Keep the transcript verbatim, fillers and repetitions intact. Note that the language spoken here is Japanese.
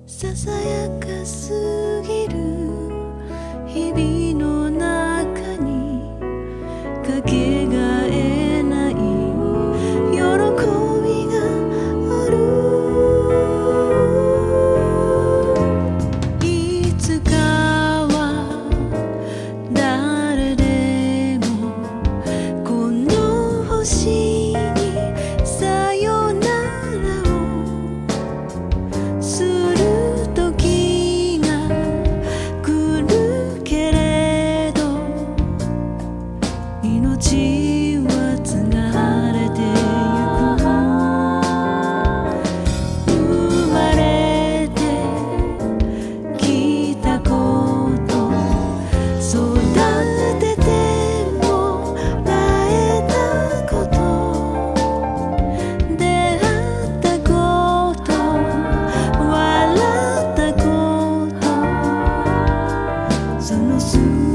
ささやかすぎる日々の中にかけがえない喜びがある。いつかは誰でもこの星にさよならをする時が来るけれど、命は継がれてゆく。生まれてきたこと育ててもらえたこと出会ったこと笑ったことその